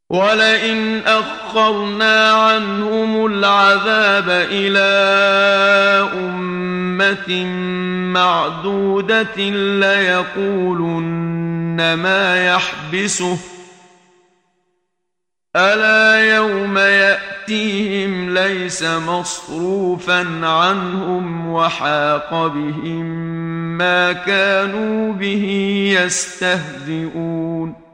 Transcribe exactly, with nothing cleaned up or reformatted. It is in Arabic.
ولئن أخرنا عنهم العذاب إلى أمة معدودة ليقولن ما يحبسه ألا يوم يأتيهم ليس مصروفا عنهم وحاق بهم ما كانوا به يستهزئون